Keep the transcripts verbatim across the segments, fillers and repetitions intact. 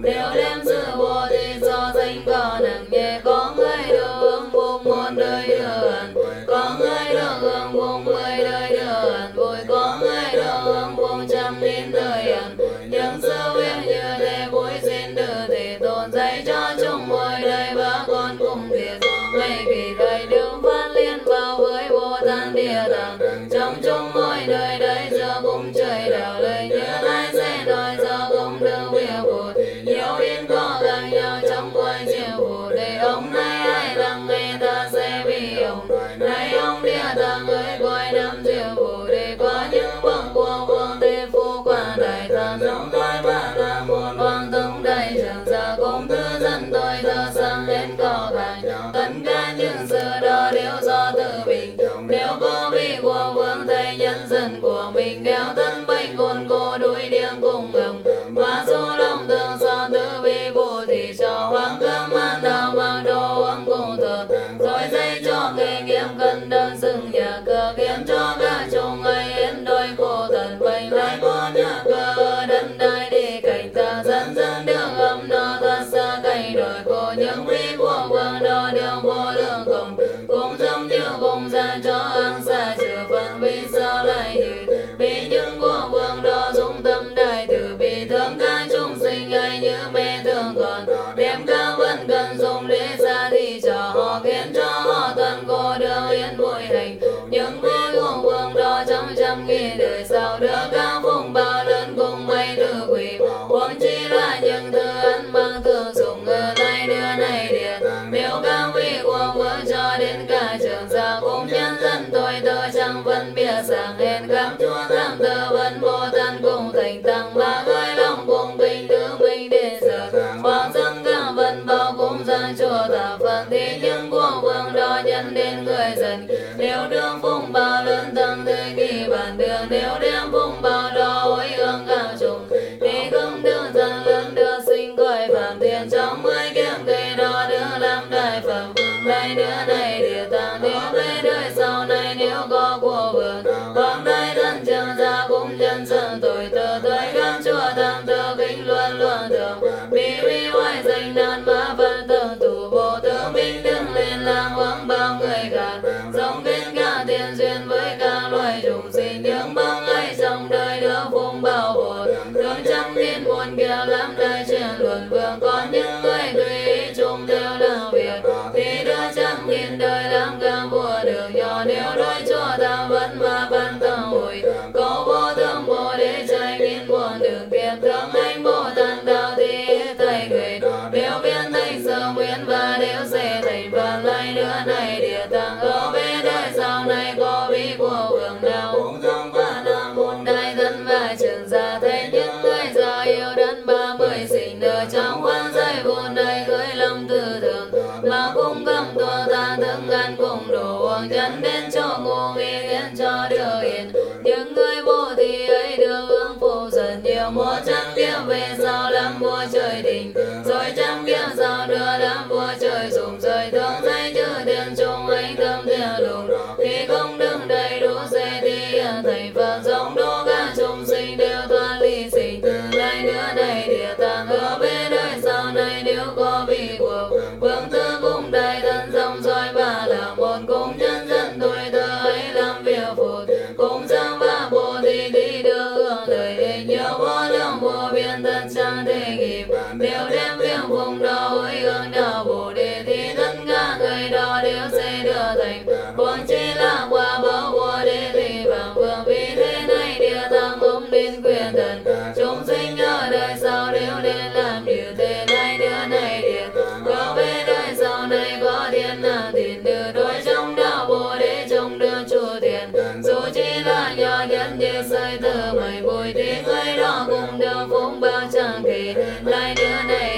nếu đem sự bồ thì so sánh có nặng nhẹ. Có người được hưởng phúc một đời được hạnh, có người được hưởng phúc mười đời được hạnh vui, có người được hưởng phúc trăm nghìn đời hạnh. Những sự việc như thế vui xin từ thể tồn dạy cho chúng mỗi đời và con cùng thiệt. Ngày kỳ thầy đường phát liên vào với Bồ Tát Địa Tạng, trong chúng mỗi đời đây giờ cùng trời đạo lời như lai sẽ nói do công đức việc Bồ nhiều yên có gặp nhau trong quay chiều Bồ đề. Ông này ai lắng nghe ta sẽ bị ông này ông Địa Tạng ơi coi năm chiều Bồ đề. Có những bậc của vương thế phu quả đại thần giống tôi mà là một hoàng tông đại trưởng gia công tư dân tôi thơ sang đến có cảnh. Tất cả những sự đó đều do tự mình, nếu có vị của vương thầy nhân dân của mình đeo thân bệnh khôn cô đuổi điên cùng ngầm và số lòng thương so tư vi vô thì cho hoàng cơm ăn đào mang đồ uống cùng thờ rồi dây cho nghề nghiệp cần đơn xưng nhà cờ khiến cho cả chúng ấy yên đôi khổ thần bệnh lại có nhà cờ đất đai đi cảnh ta dẫn dẫn đường âm nó thật xa cảnh đời của những vị của vương đó đều vô lượng cùng cũng giống như cùng ra cho ăn xa trừ phần vì sao lại như vì những của vương đó dung tâm đại từ bi thương các chúng sinh ấy như mẹ thương còn đem các vẫn cần dùng để xa thì cho họ khiến cho họ thân cô đường yên vui hành. Những vui của vương đó trong trăm nghìn đời sau đưa các vùng bao lớn cùng mấy thứ quỷ huống chi là những thứ ăn mang thường dùng ở này đưa này địa. Nếu các vị của vương cho đến cả trường gia cùng nhân dân tôi tớ chẳng phân biệt sang hèn khám chúa tham tờ vẫn Bồ Tát cùng thành tăng ba gửi lòng cùng bình thứ bình đến giờ hoàng dân cả vân bao cùng giang chùa thả phần thì những của vương đó nhân đến người dân. Nếu đường phùng bao lớn tăng thời kỳ bản đường nếu đem phùng bao đó hối hương cả chúng thì không đường dân lớn đưa sinh gọi phạm tiền trong mười kiếm cây đó đưa làm đại phẩm đại nữa này địa tạng. Nếu về đời sau này nếu có của vương hoàng đại thân trường gia cùng nhân dân tội tờ tới các chùa tham tờ kinh luân luận thường vì vì hoài danh nan ma phân tưởng thủ vô tướng minh đứng lên làng hoàng bao người khác giống bên cả tiền duyên với các loài chúng sinh. Những băng ấy trong đời đưa phùng bảo bột thương trăm nghìn muôn kia lắm đại chuyện luận vương. Còn những người tùy ý chung đều là việc thì đưa trăm nghìn đời làm cả vua được nhỏ. Nếu đôi chùa ta vẫn mà văn tâm hồi có vô thương bồ để trái nghìn buồn đường kiếp thương anh Bồ Tát đạo thì thầy người nếu biến thành sơ nguyên và nếu sẽ thành phần lại nữa này địa tạng. Ở bên đời sau này có vị của vương nào cũng trong và là một đại thân và trường gia thấy những người già yêu đất ba mươi sinh đời trong quan giây vốn đầy gửi lòng tư thường mà cũng cầm tua ta thương ăn cùng đồ uống chân đến cho ngô nghi khiến cho được yên. Những người vô thì ấy được hướng phù dần nhiều một trăm kiếp về sau làm vua trời đình rồi trăm kiếp sau đưa làm vua trời dùng rời thương dây chữ tiền chung anh thâm tiền lùng khi không đứng đầy đủ sẽ thì hiện thành Phật giống đô các chúng sinh đều thoát ly sinh từ lại nữa này địa tạng. Ở bên đời sau này nếu có vị của vương tư cùng đại thân dòng dõi và là một cùng nhân dân tuổi thơ ấy làm việc phụt cùng sang và bồ thì đi đưa hưởng lời nhiều vô lượng vô biên thân chẳng thể kịp. Nếu đem việc vùng đó hối hương đạo bồ đề thì tất cả người đó đều sẽ đưa thành huống chi là qua bao bồ đề thì bằng vương. Vì thế này địa tạng ôm đến quyền thần chúng sinh ở đời sau đều nên làm như thế này nữa này địa có về đời sau này có thiên là tiền đưa đôi trong đạo bồ đề trong đưa chùa tiền dù chỉ là nhỏ nhất như sợi tơ mây bụi thì người đó cùng đều phúc bao chẳng kể lại nữa này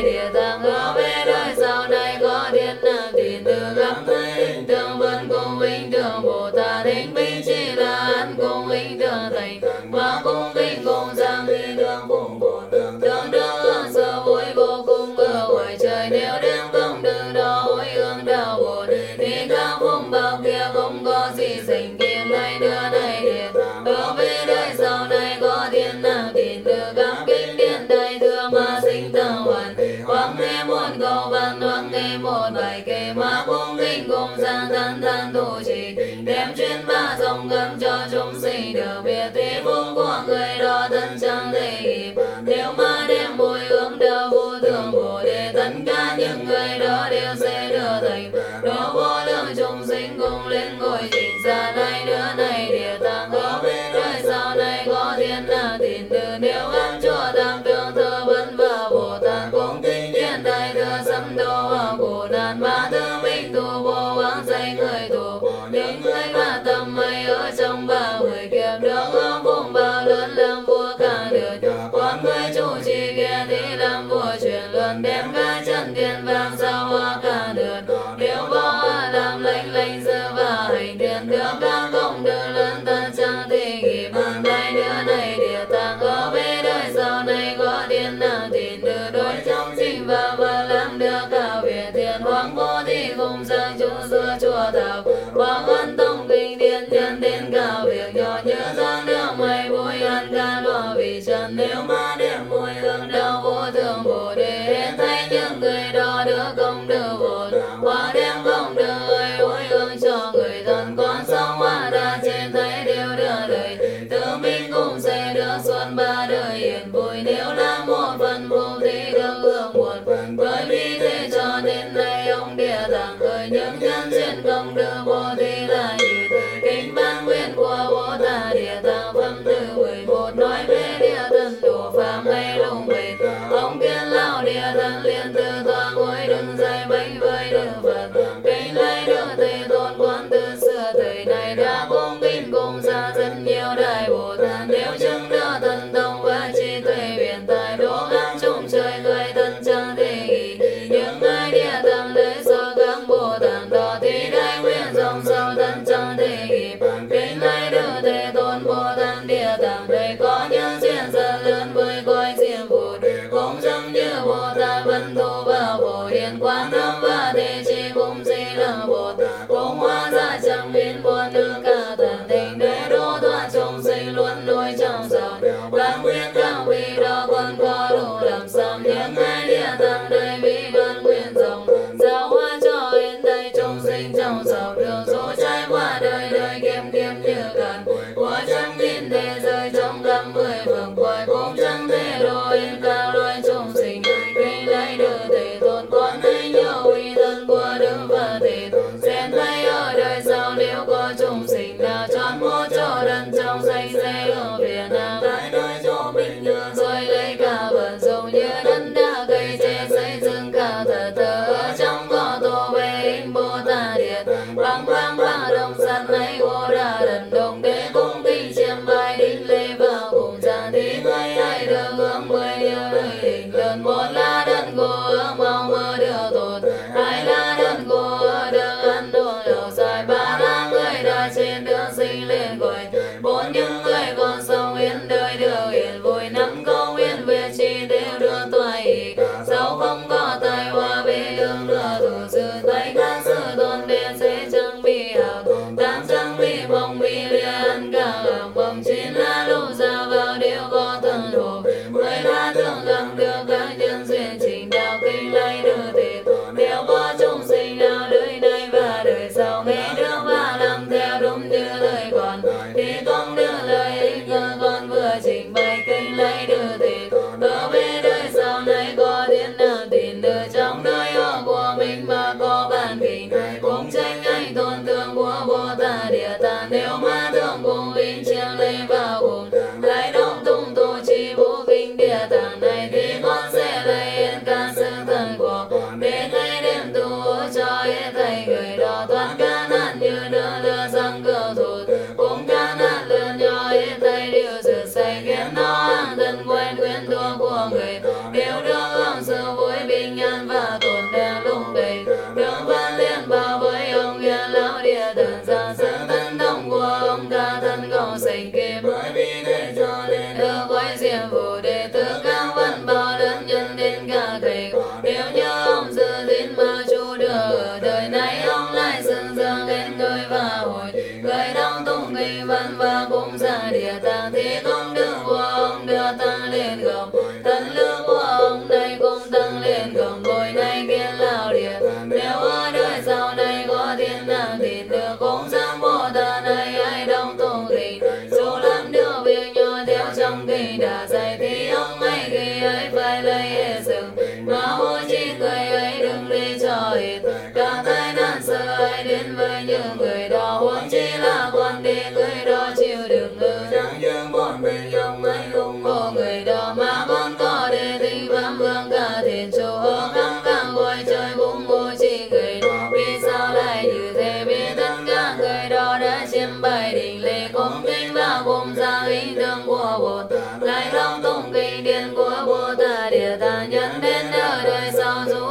rộng khắp cho chúng sinh được biết thì phúc của người đó thân chẳng thể kịp. Nếu mà đem mùi hương đạo vô thượng Bồ Đề, tất cả những người đó đều sẽ được thành. Đó vô lượng chúng sinh cùng lên ngôi trình xa này nữa này địa tạng có bên đời sau này có thiên đàng tín từ. Nếu ăn chùa tam đường thơ vấn và Bồ Tát cũng kinh điển đại thừa sâm đô và khổ nạn ba thứ minh tu vô vắng dạy người tu. Những người phát tâm hay ở trong ba mười kiếp được hưởng phúc bao lớn làm vua cả đời. Còn người chủ trì kia thì làm vua truyền luận đem cả chân tiền vàng sao hoa cả đời. Nếu có làm lệnh lệnh sự và hành thiện được các công đức lớn thân chẳng thể kịp. Hàng đại nữa này địa tạng có về đời sau này có thiên đàng tín từ. Đối trong sinh và và làm được cả việc thiện hoàng vô thì cùng sang chủ xưa chùa thảo. Hoàng ân tông kinh thiên nhân đến cả việc nhỏ nhớ giang nước mây vui ăn ca loa vì trần. Nếu mà đem mùi hương đạo vô thượng Bồ Đề, hết thấy những người đó được công đức vốn. Hoa đem công đức ấy hồi hương cho người thân, con sống hoa đà trên thấy đều đưa đời. Tự mình cũng sẽ được xuân ba đời yên vui. Nếu là một phần phúc thì được hưởng một phần. Bởi vì thế cho nên nay ông địa tạng khởi những nhân duyên công đức vô thì là như kinh ban nguyện của Bồ Tát địa tạng phẩm thứ mười một nói về địa thần độ phạm ngay lùng bền. Ông kiến lão địa thần liền từ tòa ngồi đứng dậy bánh với đức Phật. Kính lấy đức Thế Tôn quan từ xưa thời này đã cung kính cùng xa rất nhiều đại Bồ Tát. Nếu chứng được thần thông và trí tuệ huyền tài độ ngang chung trời người thân chẳng thể nghĩ. Những người địa tạng lấy so các Bồ Tát đó thì đại nguyện dòng sâu thân chẳng thể kịp. Kính lấy đức Thế Tôn Bồ Tát địa tạng đây có những duyên rất lớn với cõi diêm phù. Cũng giống như Bồ Tát Vân Thù và Bồ Hiền Quán Âm và Thế Chí cũng gì là Bồ Tát. Cũng hóa ra chẳng biến buồn được cả thần tình để độ thoát chúng sinh luôn nuôi trong giàu. Đáng nguyện các vị đó còn có đủ làm sao những ai địa tạng đời vì gần nguyện rộng. Giáo hóa cho hiện tại chúng sinh trong giàu đường số trải qua đời đời kiếm kiếm như gần. Của chẳng tin thế giới trong khắp mười phương cõi cũng chẳng thể độ yên cả loài chúng sinh. Kinh lấy đức Thế Tôn con thấy nhiều uy thân của đức và Thế Tôn. Xem thấy ở đời sau nếu có chúng sinh nào chọn một chỗ đất trong xanh sẽ ở Việt Nam. Tại nơi chỗ bình thường rồi lấy cả vận dụng như đất đã cây tre xây dựng cả thờ thờ. Ở trong có tổ về hình Bồ Tát điện bằng vang và đồng sắt này gỗ đá đần đồng để cung kính chiêm bài đính lễ vào cùng tràn thì người ai được hưởng mười điều đời đỉnh lớn. Một là đất gỗ hưởng mau mơ được tốt, hai là đất gỗ được ăn đồ lâu dài, ba là người đã trên đường sinh lên gọi, bốn những người còn sống yên đời được yên vui, năm câu yên về chi đều được toại ý. Sáu không có tai họa về đường đưa thủ sự tay các sự tôn đến sẽ chẳng bị hảo, tám chẳng bị bóng bị liền cả hưởng bóng, chín là lúc ra vào đều có thần hộ, mười là thường gặp được các nhân duyên trình đạo. Kinh lấy đức Thế Tôn nếu có chúng sinh nào đời này và đời sau nghe được và làm theo đúng như lời còn thì không đưa lời ích ngờ con vừa trình bày. Kinh lấy đức Thế Tôn ở về đời sau này có thiên đàng tín từ trong đời họ của mình mà có bản kinh cũng tranh anh tôn tượng của Bồ Tát địa tạng. Nếu mà tượng cùng vinh chiêng lên vào cùng lại đông tung tu chi vũ kinh địa tạng này thì con sẽ lấy yên cả sự thần của để ngày đêm tu cho hết thầy người đó thoát cả nạn như đưa lửa sang cửa thụt cũng cả nạn lớn nhỏ hết thầy đều rửa sạch khiến nó hàng thân quen quyến thuộc của người đều được hưởng sự vui bình an và tổn đang lúc bền đường văn liên bảo với ông hiền lão địa thần ra sự thân thông của ông cả thân không sành kịp. Bởi vì thế cho nên được quay diệm phù đệ tử các văn bảo lớn nhân đến cả thầy nếu như ông giữ tín mà chú được ở đời này ông lại xưng dương lên người và hồi người đau tung kinh văn và cũng ra địa tạng thì công đức của ông đưa tăng lên gồng thần lực của ông đây cũng tăng lên gồng bồi này kiến lão địa nếu ở đời sau này có thiên đàng tín được cũng dám Bồ Tát này ai đâu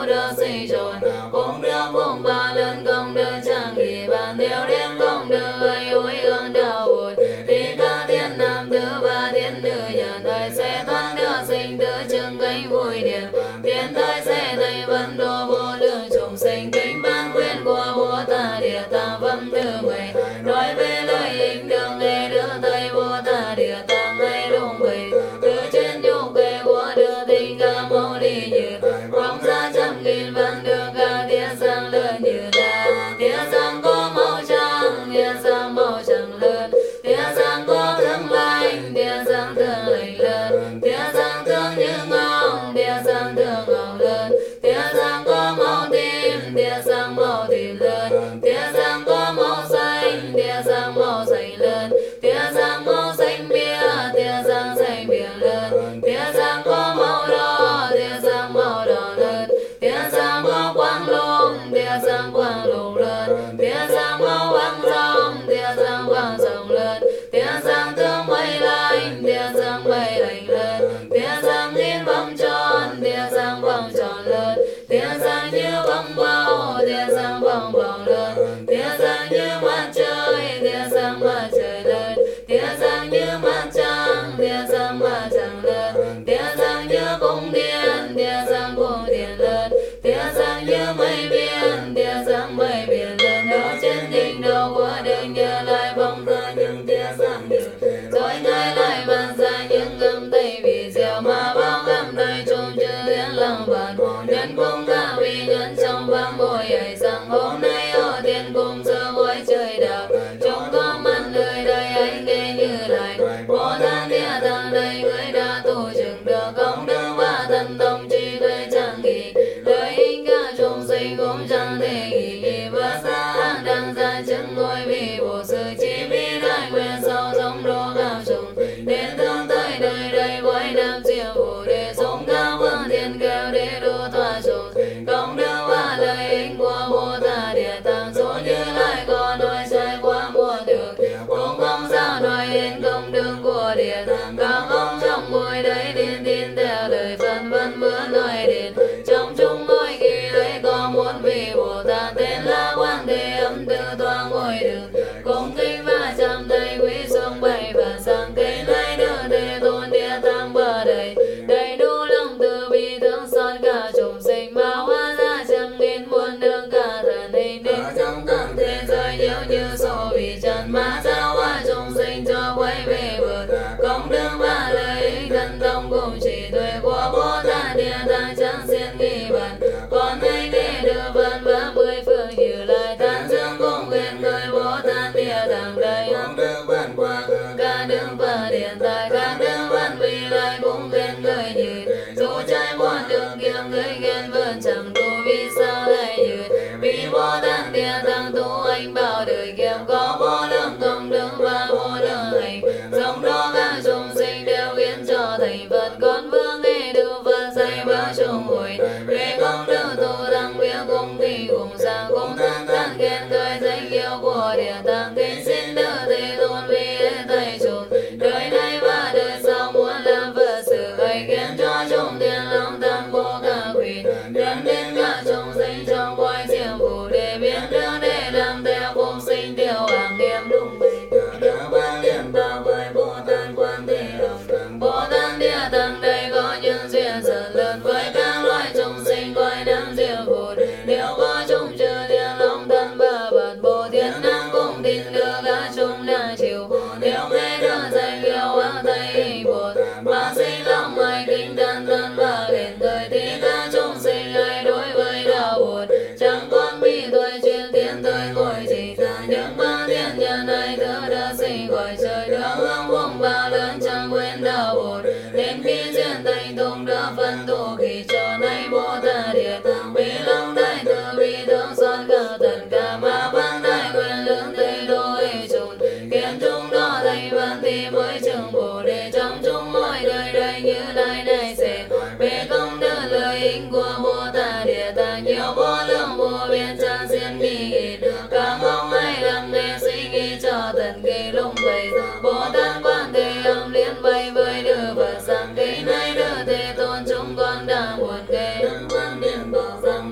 được sinh trồn cũng được cùng ba lần công đức chẳng kỳ bàn điều đến công đức ấy hối hương đạo bụt thì các thiên nam thứ ba thiên nữ nhân đời sẽ thoát được sinh tử chứng cánh vui điện thiên thời sẽ thầy vân đồ vô lượng chúng sinh kính ban quyền của Bồ Tát địa tạng phẩm thứ mười nói về lợi ích đường nghe đưa thầy Bồ Tát địa tạng ngay đúng vậy từ trên nhục về của đưa tình ca mâu ni như phóng ra trăm nghìn văn được các thiên sang lớn như ta thiên sang có màu trắng thiên sang màu trắng lớn thiên sang có thương lành thiên sang thương lành lớn thiên sang thương như ngọc thiên sang thương ngọc lớn thiên sang có màu tím thiên sang màu tím lớn thiên sang có màu xanh thiên sang màu xanh lớn thiên sang màu xanh biếc thiên sang xanh biếc lớn thiên sang có màu đỏ thiên sang màu đỏ lớn thiên sang màu quang lục thiên sang quang lục lớn thiên sang màu vàng ròng thiên sang vàng ròng lớn thiên sang thương mây lành thiên sang mây lành lớn thiên sang nghìn vòng tròn thiên sang vòng tròn lớn thiên sang như vòng bầu thiên sang vòng bầu lớn thiên sang như mặt trời thiên sang mặt trời lớn thiên sang như mặt trăng thiên sang mặt trăng lớn thiên sang như cung điện thiên sang cung điện lớn thiên sang như mây biển thiên sang mây biển lớn đó trên đỉnh đầu của Đức Như Lai bóng ra những thiên sang như rồi ngài lại ban ra những âm thanh vì diệu mà bao ngắm đời chung chư thiên lăng vạn nhân cung các vị nhân trong vang bồi ấy rằng hôm nay ở thiên cung sơ hội trời đạo chúng có mặt nơi đây anh nghe Như Lai Bồ Tát địa tạng đây người đã tu chứng được công đức và thần thông trí tuệ chẳng kỳ lợi ích các chúng sinh cũng chẳng thể nghĩ nghĩ vượt xa ác đăng ra chứng ngôi vị bổ sự chi vi đại nguyện sau giống đô cao trùng đến tương tới đời đây với nam diệu phù để sống cao vương thiên kêu để đô thoa trùng công đức và lợi ích của Bồ Tát địa tạng số Như Lai có nói trải qua muôn được cũng không sao nói đến công đức của địa tạng các ông trong ngôi đấy tin tin theo lời phân vân bữa nói đến trong chúng ngôi kỳ đấy có một vị Bồ Tát tên là Quan Thế Âm Tư Toa ngồi được cùng kính và trăm tay quý xuống bảy và sang cây lai đưa thế tôn địa tạng bờ đầy đầy đủ lòng từ bi thương xót cả chúng sinh mà hóa ra trăm nghìn muôn đường cả thần hình đến trong các thế giới nhiều như số vì trần mà sao hóa chúng sinh cho quay về bờ công đức và lợi ích thần thông cùng trí tuệ của Bồ Tát địa tạng chẳng xiên nghi bàn còn ai nghe được vân vân mười phương Như Lai tán dương cùng nguyện người Bồ Tát địa tạng đầy công đức vạn qua cả đức và điện tại các đức vạn vị lai cũng khen người như dù trái muôn đường kiêng người khen vân chẳng tu vì sao lại như vì Bồ Tát địa tạng tu anh bảo đời kiêng có vô lượng công đức và vô lượng hạnh giống đó các chúng sinh đều khiến cho thành Phật con vương nghe được Phật dạy bao chung hồi về công đức tu tăng việc cùng kỳ cùng sang cùng tăng tăng khen người danh hiệu của địa tạng kính xin đỡ thế tôn vì thầy chúng đời này và đời sau muốn làm Phật sự gây khiến cho chúng thiên lòng tăng của các quỷ đem đến các chúng sinh trong quay diệm phù để biết được để làm theo cùng sinh tiêu hàng nghiêm đúng bình được ba liên tạo với Bồ Tát Quan Thế Âm Bồ Tát địa tạng đây có những duyên rất lớn với các loài chúng sinh quay năm diệm phù nếu có chúng chư thiên long thân ba bát Bồ Thiên năng cùng tin được các chúng đã chịu nếu nghe được danh hiệu hoàng thầy hình Bồ mà sinh lòng mai kinh thân thân và lên thời thì các chúng sinh ai đối với đạo Bồ chẳng còn bị tuổi chuyên tiến tới ngồi chỉ ra những ba thiên nhân ai thơ đã sinh khỏi trời được hương vùng ba lớn chẳng quên đạo Bồ đến khi duyên thành tùng đã phân thủ khi cho nay Bồ Tát địa tạng vì lòng đại từ bi thương xót cả tất cả ma ban đại quyền lớn tây đô ấy trùng khiến chúng đó thành văn thì mới chứng Bồ đề trong chúng mỗi đời đời Như Lai này sẽ về công đức lợi ích của Bồ Tát địa tạng nhiều vô lượng vô biên chẳng xiên nghi được các ông ai lắng nghe suy nghĩ cho tận kỳ lúc bấy Bồ Tát Quan Thế Âm liên vây với đưa Phật sang cây này đưa thế tôn chúng con đã buồn kề quan điện bảo rằng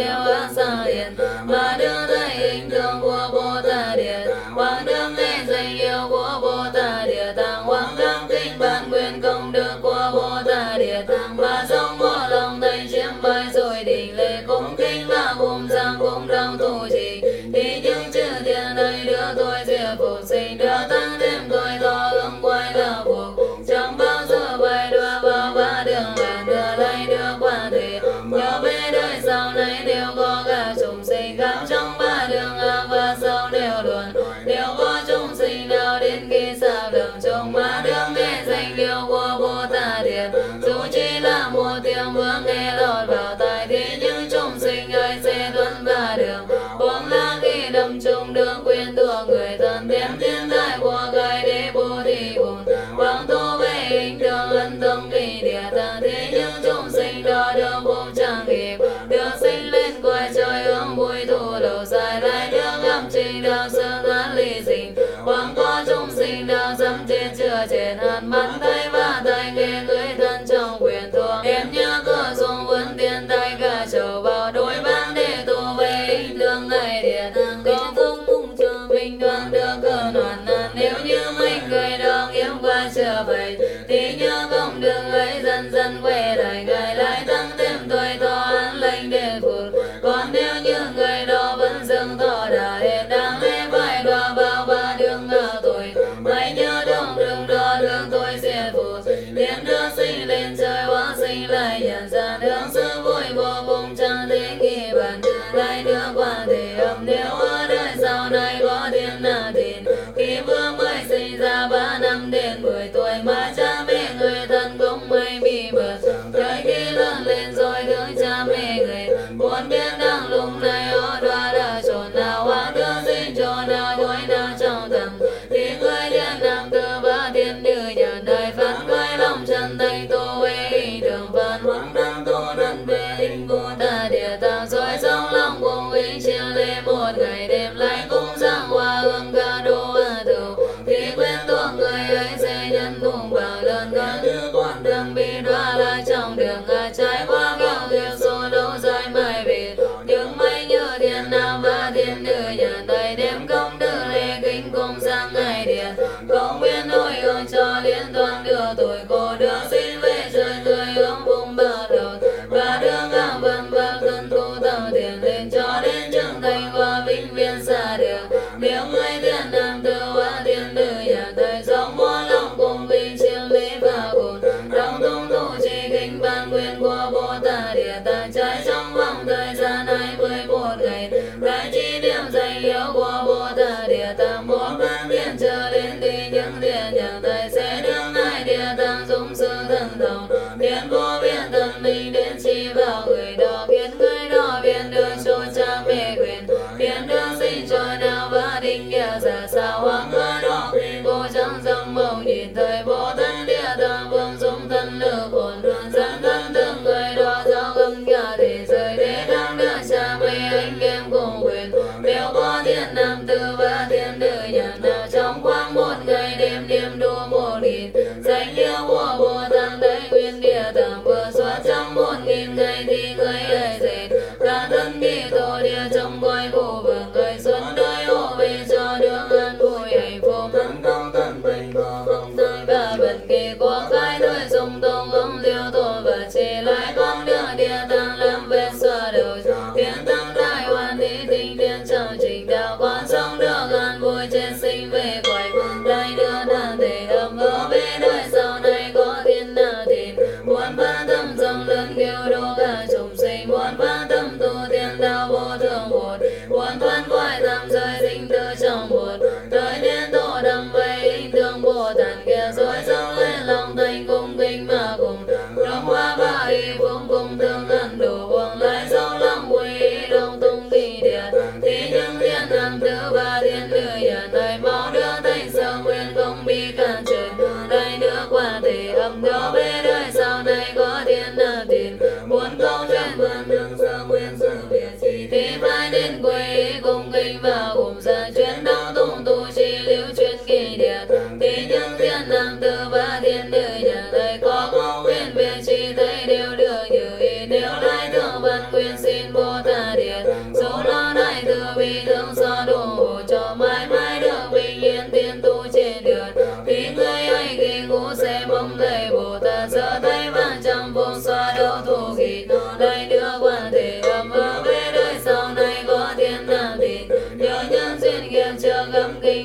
đều an xa hiền mà đưa thấy hình tượng của Bồ Tát Địa Tạng Quang Đương nghe danh hiệu của Bồ Tát Địa Tạng Quang Đương kinh bản nguyện công đức của Bồ Tát Địa Tạng và sống vô lòng thành chiếm bài rồi đỉnh lễ cung kính và cùng sang cùng đồng tu trì thì những chư thiên này đưa tôi diệt phục sinh đưa tăng thêm tôi to hướng quay là phục chẳng bao giờ bài đưa vào ba đường vạn đưa lại đưa qua thể nhớ về đời sau này đều có cả chúng sinh khắp trong ba đường ác và sau đều luận đều có chúng sinh nào đến khi xa lầm trong ba đường nghe danh hiệu của Bồ Tát Địa dù chỉ là một tiếng vừa nghe lọt vào tai thì những chúng sinh ấy sẽ tuân ba đường buông là khi đâm chung đường quyền thuộc người thân đem thiên đại của ngài để bố thí cùng quang tu về hình tượng ân thông kỳ địa tạng thì những chúng sinh đó được vô trang nghiệp được sinh lên quay trời hướng vui thù đầu dài lại được ngắm trình đạo sơ thoát ly sinh quang có chúng sinh đạo dâm chết chưa chết hàn mắt thấy và tay nghe người thân trong quyền thuộc em nhớ cửa xuống vươn tiền tay cả trầu vào đôi ban để tu về hình tượng ngày địa tạng có phúc mong cho mình đoàn được cơn hoàn nạn nếu như mình người đó kiếm qua trở về thì nhớ công đường ấy dần dần quay lại ngài lại tăng thêm tuổi thọ an lành để phụt còn nếu như người đó vẫn dừng thọ đã hết đang lễ phải đọa vào ba đường ngã tuổi hãy nhớ đường đường đó đường tôi sẽ phụt liền đưa sinh lên trời hóa sinh lại nhận ra đường sự vui vô cùng chẳng thể nghi bàn lại đưa qua thể âm nếu ở đời sau này có thiên là thiên khi vừa mới sinh ra ba năm đến mười tuổi mà cha mẹ người thân cũng mới bị mất tới khi lớn lên rồi thương cha mẹ người muốn biết đang lúc này ở đoá đã chỗ nào hoa đưa sinh chỗ nào đôi nào trong tâm thì người điện nam tư và thiên nữ nhận đại phát người lòng chân thành tu về hình tượng văn hoang đang tu thân về hình Bồ Tát Địa Tạng rồi sống lòng cùng ý chiều lễ một ngày đêm lại cùng giảng hoa hương ca đô a thủ thì quen thuộc người ấy sẽ nhân thùng bảo lần gần như con đường bị đoá lại trong đường ai trái qua gạo việc số lâu dài mai về những mây như thiên nam và thiên nữ nhận đầy đêm công đức lễ kính cùng sang ngày điện công nguyện hồi hướng cho liên toàn đưa tuổi cô đưa xin về trời người hướng vùng bờ đầu và đưa ngang vân và cân tu tạo tiền lên cho đến trưởng thành qua vĩnh viễn xa đường nếu người thiên nam tư và thiên nữ nhận đời sống mua lòng cùng vinh chiêm lý và cùng đồng tung tu trì kinh ban nguyện của Bồ Tát Địa Tạng trái trong vòng thời gian hai mươi một ngày đại chi điểm danh hiệu của Bồ Tát Địa Tạng một ban điện trở lên thì những điện nhận đời sẽ đương hai địa tạng dung sư thần thông điện vô biên thần minh đến chi vào người đó khiến người đó biết được cho cha mẹ quyền biết được sinh trôi nào và định nghĩa giả sao hoặc người đó khi cô chẳng dòng mộng nhìn thấy Bồ Tát Địa Tạng vương dung thân lực hồn dẫn thân từng người đó giao gầm cả thế giới để đang đưa cha mẹ anh em cùng quyền nếu có thiên nam tư và thiên nữ nhận nào trong khoảng một ngày đêm đêm đua một nghìn danh hiệu của Bồ Tát Đại Nguyên Địa Tạng vừa xuất trong một nghìn ngày thì người ấy dệt cả thân kỳ tổ địa trong cõi khu vực người xuân đời hộ về cho đường an vui hạnh phúc thân công thân bình có không đời và bần kỳ của cái đời dùng tông ông liêu tổ và chỉ lại con đường địa tạng làm về xóa đầu thiên tăng đại hoàn thị tinh thiên trong trình đạo con sống được an vui trên sinh về quay phương đại đưa đàn thể âm ở về đời sau này có thiên nào thìn muốn phá tâm dòng lớn kêu đô cả chúng sinh muốn phá tâm tu thiên đạo vô thường một muốn thoát khỏi tam giới sinh tử trong một tới đến tổ đầm về hình tượng Bồ Tát kia rồi dâng lên lòng thành cung kính mà cùng đồng hoa ba y phương cùng thương ân đủ buông lại dấu lòng quý đồng tung kỳ địa thì những thiên nam tử và thiên nữ nhận đời máu đưa thành sơ nguyên không bị cản trở đại nước qua thể âm đó về đời sau này có thiên nam tiền muốn câu chuyện vườn đường sơ nguyên sự việc chỉ thì phải đến quê cùng kinh và cùng ra chuyến đông tung tu chi lưu chuyên kỳ địa thì những thiên nam tử và thiên nữ nhận đời có công quyền việc chi thấy đều được như ý nếu lại thương văn quyền xin Bồ Tát Địa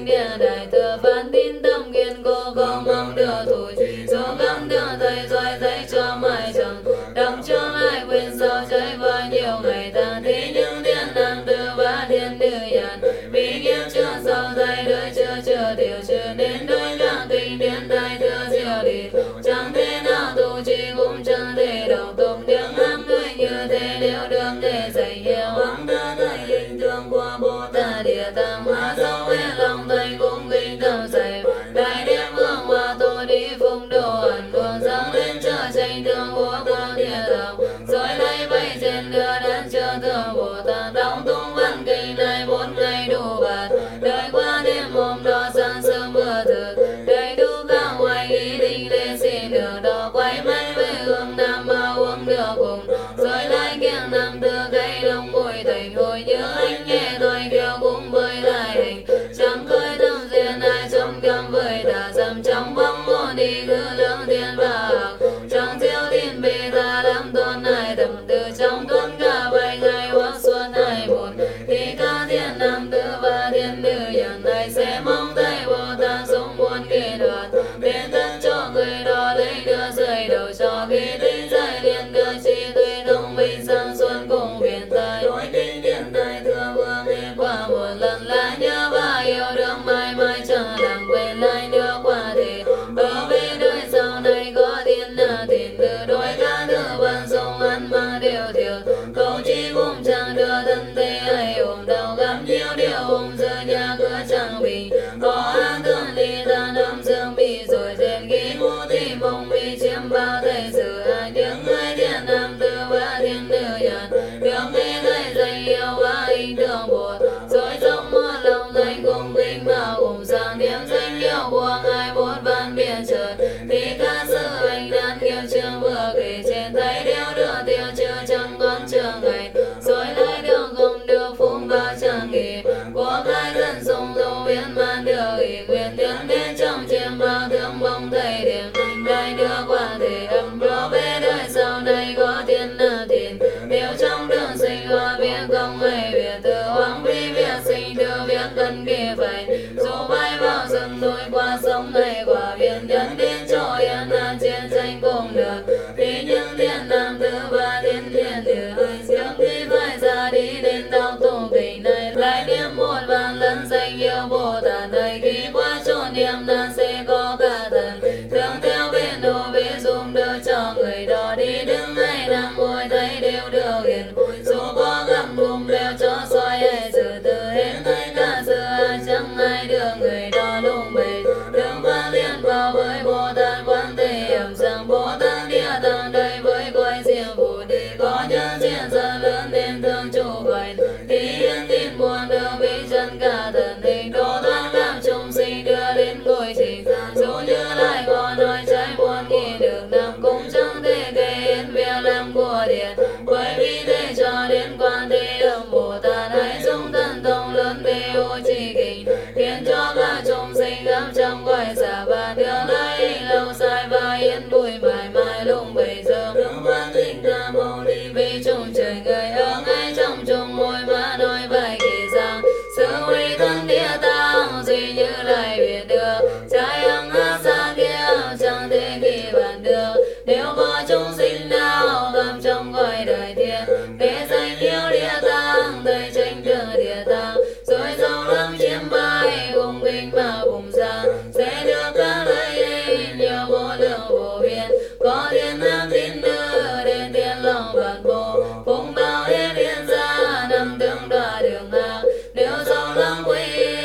danh địa đại thừa phán tín tâm kiên cố không mong được thủ trì số gắng đưa thầy xoay thầy cho mãi chẳng đặng cho lại quên sao trái qua nhiều ngày ta thế những thiên nam tư ba thiên nữ nhàn vì nghiệp chưa sao thầy đôi chưa chưa điều chưa đến đôi cả kinh điển đại thừa diệu đi chẳng thế nào tu trì cũng chẳng thể đầu tục tiếng ham người như thế nếu đường để dạy hiểu hoàng đưa thầy hình tượng của Bồ Tát địa tam hóa dấu về lòng thầy cũng kinh tâm dạy đại niệm hương hoa tô đi phụng đồ ẩn đường sáng lên trở tranh thương của quang địa đạo rồi lấy bay trên đưa đến chưa thương Bồ Tát đóng tung văn kinh này bốn ngày đủ bạt đời qua đêm hôm đó sáng sớm mưa thực đầy đủ các hoài ý định để xin được đó quay máy về hương nam mà uống được cùng rồi lại kiêng nam tư cây đông mùi thành hồi nhớ anh nghe tôi kêu cũng với lại hình chẳng khơi tâm duyên ai trong cam với ta dầm trong bóng môn đi cứ lưỡng thiên và học trong thiếu thiên bề ta làm tôn ai tầm từ trong tuấn cả bảy ngày hoặc xuân hai một thì ca thiên nam tư và thiên nữ nhận này sẽ mong thấy Bồ Tát sống muôn kỳ đoạn đến tất cho người đó lấy đưa rơi đầu cho khi tinh giải liền đưa chi tuệ thông minh sang xuân cùng biển tài đối kinh điển đại thừa vừa nghe qua một lần là nhớ và yêu đương mãi mãi chẳng làm quên lại đưa qua thì ở bên đời sau này có thiên là thiên từ đôi ca thư văn sông ăn mà đều thiểu câu chi cũng chẳng đưa thân thế hay ôm đau gặp nhiều điều ôm giờ nhà cửa chẳng bình có an thương ly ta năm dương bị rồi trên ký ngũ thì mong bị chiếm bao thầy sự ai tiếng người thiên nam tư và thiên nữ nhận đường nghe thầy dạy yêu và hình tượng buồn rồi trong mưa lòng danh cùng kinh mà cùng sang điểm danh yêu buông ai bốn văn biển trời thì ca sư anh đan kiêu trường vừa kể trên tay đeo đưa tiêu chưa chẳng con trường ngày rồi lại đường không được phung vào chẳng kỳ của cái dân sông dấu biến man được ý nguyện tiến đến trong chiêm bao thương mong thầy điểm đại đưa qua thể âm đó về đời sau này có thiên là thiên đều trong đường sinh hoa biết không hay việc từ hoàng vi việc sinh từ việc cần kỳ phải dù bay vào rừng núi qua sông hay qua biển nhân đến chỗ yên là chiến tranh cùng được thì những thiên nam tư và thiên thiên nữ hơi siêu khi phải ra đi đến đau tụng kinh này lại niệm một vạn lần danh yêu Bồ Tát này khi qua chỗ niệm nan sẽ có cả thần thường theo bên đồ về dùng đỡ cho người đó đi đứng hay nằm ngồi thấy đều được hiền dù có gặp cùng đều cho soi hay sự từ hết thấy cả sự ai chẳng ai được người đó lung bề đừng phát liên vào với Bồ Tát quan thế âm rằng Bồ Tát địa tạng đây với quay riêng phụ đi có nhân diện ra lớn nên thương chủ vậy thì yên tin buồn được bị chân cả thần hình đồ thoát làm chúng sinh đưa đến ngôi trình dù như lại có nói trái buồn nghĩ được nằm cũng chẳng thể kể yên việc làm của điện bởi vì thế cho đến quan thế âm Bồ Tát hãy dùng thần thông lớn để ô trì kinh khiến cho các chúng sinh gặp trong quay xả và đưa lấy lâu dài và yên vui mãi mãi lúc bây giờ đừng phát tình ca mâu ni vì chúng trời người ở ngay trong chúng môi mà nói bài kể rằng sự uy thân địa tạng duy như lại biết được trái hằng hát xa kia chẳng thể kỳ bản được nếu có chúng sinh nào gặp trong cõi đời thiên để danh yêu địa tạng thầy tranh đường địa tạng rồi giàu lắm chiếm bài cùng kinh mà cùng ra sẽ được các lợi ích nhiều vô lượng vô biên có thiên nam tín nữ đến thiên lòng vạn bộ phụng bao hết thiên gia năm tương đọa đường hạ nếu giàu lắm quý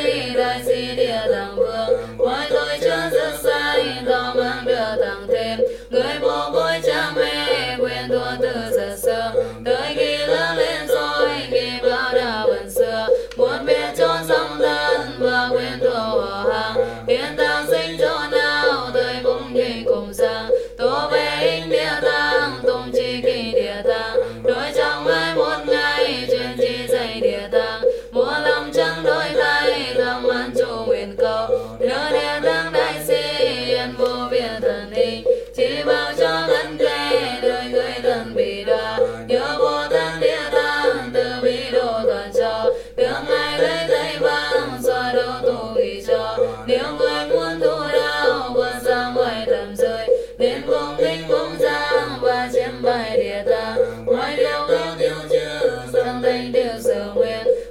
đại sĩ địa tạng vương ngoài tôi chưa rất sai do mang đưa thẳng thêm người bố côi cha mẹ quyền thua từ rất sớm tới khi lớn lên rồi khi bao đào bần xưa muốn biết cho song thân và quyền thua họ hàng hiện tạng sinh chỗ nào tôi cũng nhìn cùng sang tổ về hình địa tạng tung chi kỳ địa tạng đối trong ai một ngày chuyên chi dạy địa tạng một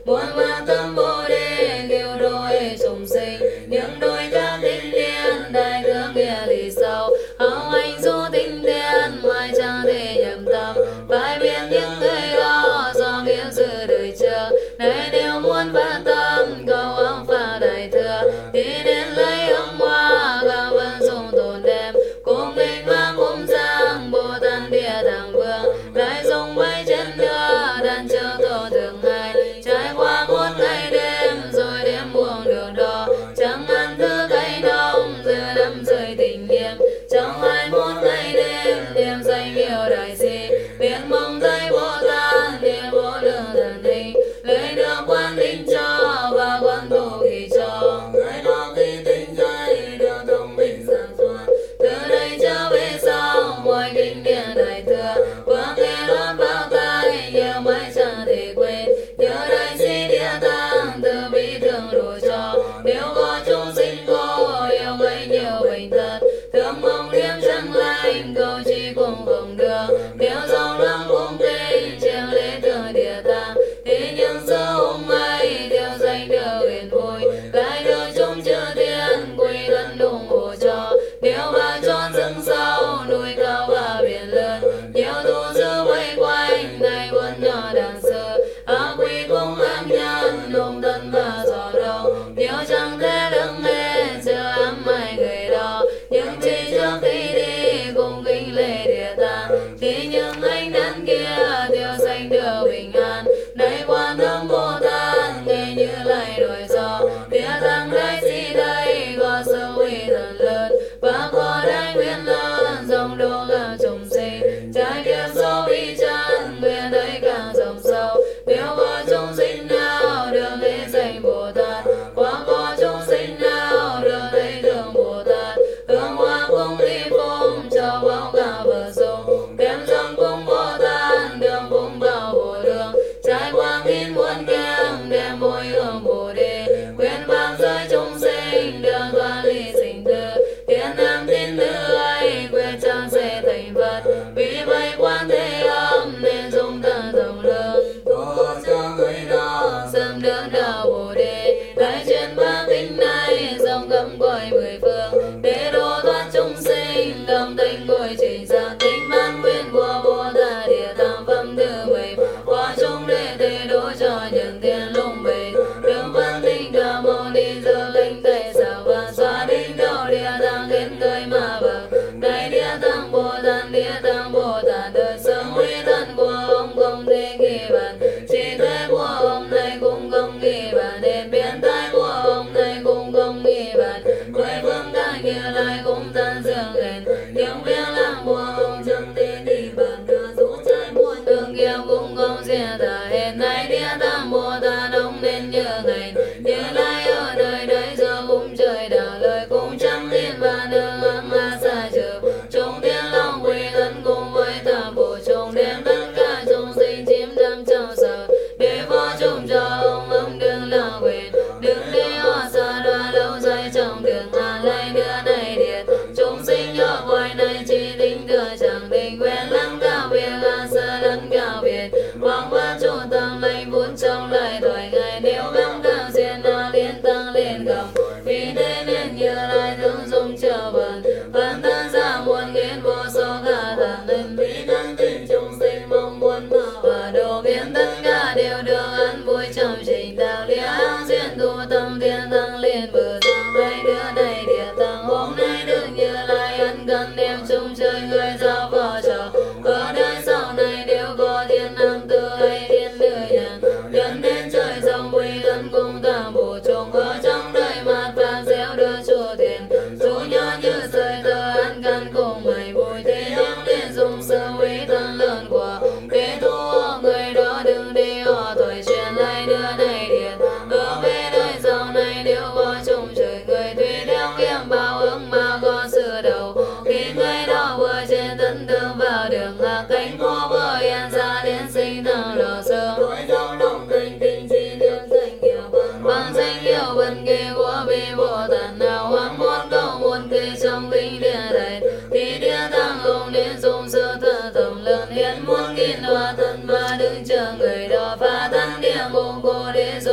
muôn vạn tâm bồ đề kêu đôi chúng sinh những đôi các tinh điển đại thương nghĩa lý sâu hồng anh du tinh điển mai chẳng thể nhầm tâm phải biết những người đó do nghĩa sự đời chờ này nếu muốn phát tâm cầu ông phà đại thừa thì đến lấy ông hoa và vận dụng tồn đem cùng mình mang cùng giang bồ tát địa tạng vương lại dùng mấy chân đưa đàn chờ tổ thường ngày trải qua muôn ngày đêm rồi đêm buông đường đò chẳng ăn thứ cây nông giữa đắm rơi tình niệm trong hai muôn ngày đêm niệm danh hiệu đại sĩ nguyện mong thấy bồ tát địa vô lượng thần hình lấy được quan linh cho và quan tu kỳ cho người đó khi tinh dậy được thông minh sáng suốt từ đây trở về sau mọi kinh điển đại thừa vừa nghe lót vào tai nhiều mãi chẳng thể quên nhớ đại sĩ địa tạng từ bi thương độ cho nếu có chúng sinh khổ yêu gây nhiều bệnh tật thương mong liêm chẳng lành cầu chi cũng không được nếu dòng lắm cũng kinh treo lễ thương địa tạng thì những sự hùng ấy đều danh được huyền vui lại được chúng chư thiên quy thân ủng hộ cho nếu ba chốn rừng sâu núi cao và biển lớn nhiều tu sư vây quanh này quân nhỏ đàn sư ác quy cũng ác nhân lùng thân và gió đông nếu chẳng thể đứng hết chưa ám hai người đó nhưng chỉ trước khi đi cùng kinh lễ địa tạng thì những anh đàn kia đều sanh được bình an này quan âm bồ tát nghe như lại đổi gió địa tạng đại sĩ đây có sự uy thần lớn và có đại nguyện lớn dòng độ cả chúng sinh trái kiếp số vi chân nguyện ấy càng rộng sâu nếu có chúng sinh nào được lễ danh bồ tát hoặc có chúng sinh nào được thấy đường bồ tát hương hoa cung y phụng cho bao cả vợ sung đem dâng cung bồ tát đường cung bảo bồ đường trải qua nghìn muôn kiếp đem môi hương bồ đề nguyện vang giới chúng sinh đường thoát ly sinh tử thiên nam tín nữ ấy quyết chẳng sẽ thành Phật vì vậy quan thế âm nên dùng thân rộng lượng tu cho người đó sớm được đạo bồ đề lại truyền ba kinh này dòng gầm cõi mười phương để độ thoát chúng sinh đồng tình ngồi trình giác tính ban nguyện của bồ tát địa tạng phẩm thứ mười qua chúng đệ thế độ cho nhân thiên lung bình đường văn tinh ca mâu ni giờ linh tây sao và xóa đinh đầu địa tạng khiến người mà bậc đại địa tạng bồ tát địa tạng bồ tát đời sống uy thân của ông không thể ghi bàn trí tuệ của ông này cũng không ghi bàn đến biến thái của ông này cũng không ghi bàn mười phương đại nghĩa lại cũng tan dường lên những việc làm của ông chẳng thể đi bàn đưa rũ trái muôn đường kia cũng không dễ tả hết này địa tạng bồ tát ông nên nhớ ngày như lai ở đời đấy giờ cũng trời đảo lời cũng chẳng tin và đường ấm mà xa trừ chúng thiên long quy thân cùng với tam bộ chúng đem tất cả chúng sinh chiếm đắm trong sở để phó chúng cho ông ông đừng lo quên đừng để họ xa đoa lâu dài trong đường an lại đưa này điện chúng sinh ở ngoài này chỉ tính thừa chẳng tình quen lắm cao việc an sơ lẫn cao việt hoàng hoa chủ tăng lệnh vốn trong lại thoại ngày nếu gắng cao duyên nó liên tăng lên gồng vì thế nên như lại thương dung trở vận bản thân ra muôn nghiên vô số cả thần linh vì năng tình chúng sinh mong muốn mở và đồ biến tất cả đều được ăn vui trong trình tạo địa áng duyên tu tâm thiên tăng lên vừa sang đây đưa này địa tạng hôm nay đừng như lại ân cần đem chung chơi người giao vào trò ở đời sau này đều có thiên nam tử hay thiên nữ nhân nhân nên trời dòng quy thân cùng tam bộ chung ở trong đời mạt phàm xéo đưa chùa tiền dù nhỏ như rơi tờ ăn cần cùng mày vui thế nhưng nên dùng sự uy thân lớn của để thu người đó đừng để họ tuổi truyền lại đưa này điện ở về đời sau này đều có chung trời người tùy theo kiếp báo ứng mà có sự đầu khi người đó vừa trên thân thương vào đường lạc cánh hoa vừa yên ra đến sinh thăng lò sơ tuổi trong lòng tình tình chi niệm danh hiệu bằng danh hiệu vần kỳ của vị bồ tát nào hoang muốn cầu muốn kỳ trong kinh địa đại thì địa tạng ông nên dùng sự thờ tổng lớn hiến muốn nghìn hòa thân và đứng chờ người đó phá thân địa môn cô để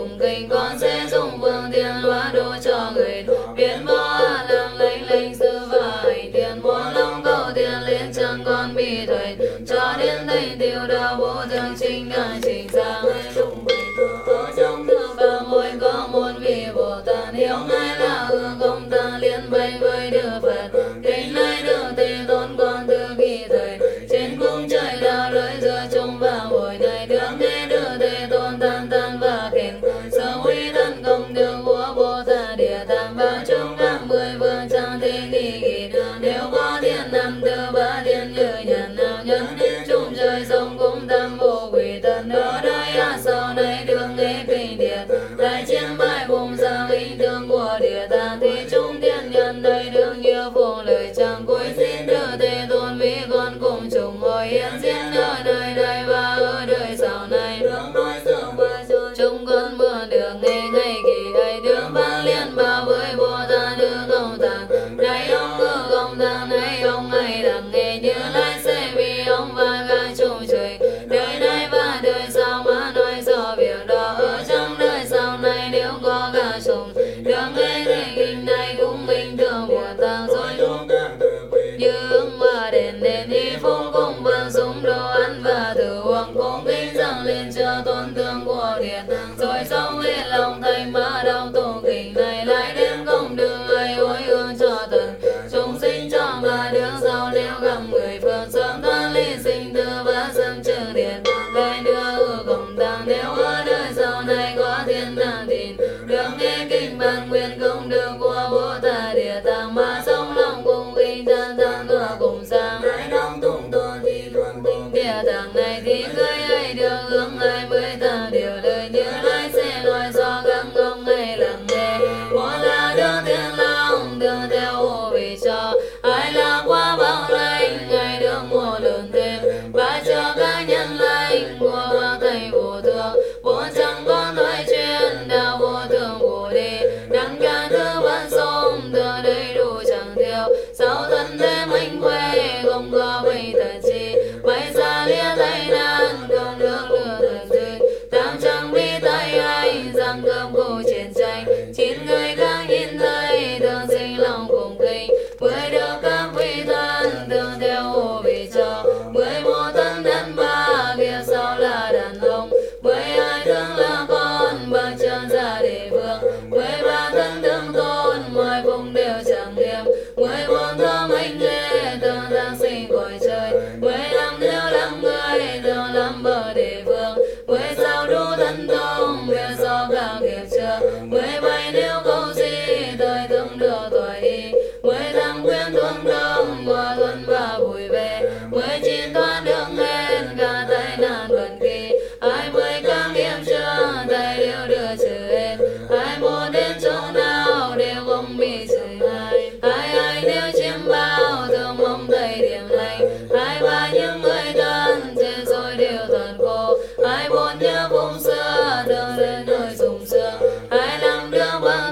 cùng kinh con sẽ dùng phương tiện hóa độ cho người biết võ làm lệnh lệnh sư và hành tiền muốn long cầu tiền liên chẳng con bị thầy cho đến thành tiêu đạo vô thường chính đại chính sang lùng bình thường ở trong thương ba môi có một vị Bồ Tát hiểu ngay là hương không ta liên bay với đưa Phật kính lai đưa thế tôn con từ kỳ thời trên cung trời đạo lưỡi giữa chung và hồi này đường nghe đưa thế tôn tan tan và kình sở uy thân công đường của Bồ Tát địa tạng và chúng các mười vương trang thế nghi kỳ nếu có thiên năm tư ba thiên như nhận nào nhân đến chung trời sông cũng tam vô quỷ tận ở đây à sau này đường nghe kinh địa đại chiến bại vùng sang linh đường của địa tạng thì chúng thiên nhân đây đường như phụng lời chẳng cuối xin đưa thế tôn vì con cùng chúng hồi hiện diễn ở đời đây và ở đời sau này đường nói sớm và rồi chúng con mượn đường nghe ngày kỳ ấy đường vang liên bảo với Bồ Tát đường công tạng này ông ngư công tạng này ông hay đặng nghe như lai sẽ vì ông và các chúng trời đời này và đời sau mà nói do việc đó ở trong đời sau này nếu có cả chúng đường nghe thì kinh này cũng bình thường của tạng rồi nhưng mà đến đến đi phung cùng vang súng đồ ăn và thử uống cũng kinh rằng lên cho tôn tướng của điện rồi xong hết lòng thành mà đau tụng kinh này lại đến công đường ấy hối hương cho thần chúng sinh cho mà đường sau nếu gặp người phương sớm thoát ly sinh tử và sớm trừ điện lời đưa ư công tạng nếu ở đời sau này có thiên đàng tin đường nghe kinh bản nguyện công đường của Bồ Tát địa tạng mà sống lòng cùng kinh tan tan cửa cùng sang ai đông tung tôn thì luận tình địa tạng này thì người ấy đường hướng ai mới ta điều lời như lai sẽ nói do các ông ấy lắng nghe một là đường thiên long đường theo hộ vì cho ai là qua bao lành ai đường mùa lớn thêm và cho các nhân lành của hoa thầy vô thường vô chẳng có nói chuyện đạo vô thường vô đi đăng cả thứ văn sông thừa đầy đủ chẳng thiếu sáu thân thêm anh quê không có bệnh thần chi bay xa lia tay nan không nước lửa thần dư tam chẳng bi tay anh rằng cơm khổ chiến tranh chín người khác nhìn thấy thường sinh lòng cùng kinh mới được các vị thân thường theo hộ vì cho mười một thân thân ba kia sau là đàn ông mười hai thương là con bằng chân gia địa phương mười ba thân thương tôn mười vùng đều chẳng nghiêm mười bốn thương anh nghe thương đang sinh cõi trời mười năm nếu lắm người thương lắm bờ địa phương mười sáu đủ thân thông về do cả nghiệp chưa mười bảy nếu câu gì thời thương được tuổi y mười tám quyến thương đông mùa thuần và vui vẻ mười chín thoát đường hết cả tai nạn vận kỳ hai mươi các nghiệp chưa thầy đều đưa trừ hết hai một đến chỗ nào đều không bị trừ hai hai hai nếu chiếm bao thương mong thầy điểm lành hai ba những người thân trên rồi đều thuần cô hai bốn nhớ vùng xưa thường lên nơi sùng sương hai năm đưa bằng